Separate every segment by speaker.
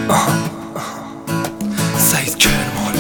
Speaker 1: سعید کرمان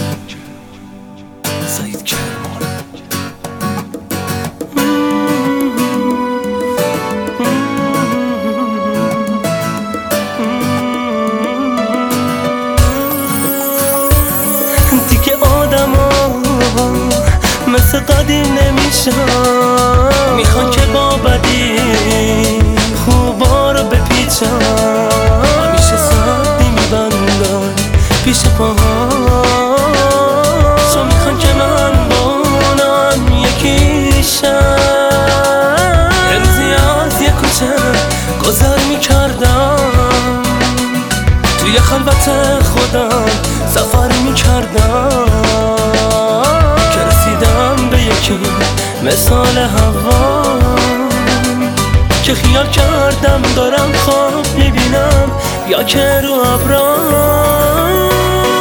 Speaker 2: دیگه آدما مثل قدیم نمیشن، میخوان که با بدی خوبا رو بپیچن، همیشه سردی میبندن پیش پاهاشون، میخوان که من بانم یکیشن. یه روزی از یه کوچه گذر میکردم، توی خلوت خودم سفر میکردم، که رسیدم به یکی مثال هوا، که خیال کردم دارم خواب میبینم یا که رو ابرام.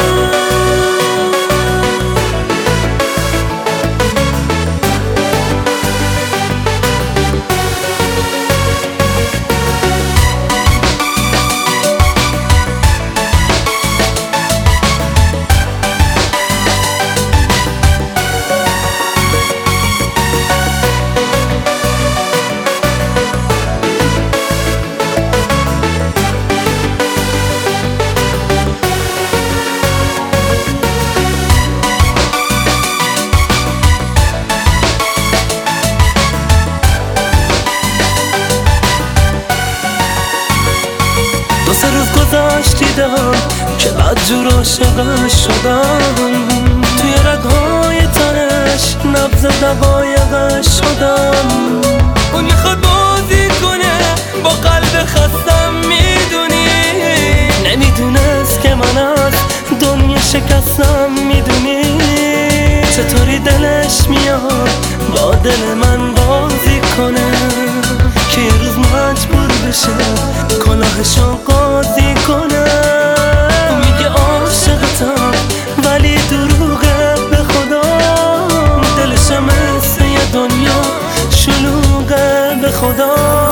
Speaker 2: دو سه روز گذشت دیدم که بدجور عاشقش شدم، توی رگهای تنش نبض دقایقش شدم. اون میخواد بازی کنه با قلب خستم، میدونی نمیدونست که من از دنیا شکستم، میدونی چطوری دلش میاد با دل من بازی کنه، که یه روز مجبور بشه کلاهشو قاضی کنه. میگه عاشقتم ولی دروغه به خدا، دلش مثل یه دنیا شلوغه به خدا.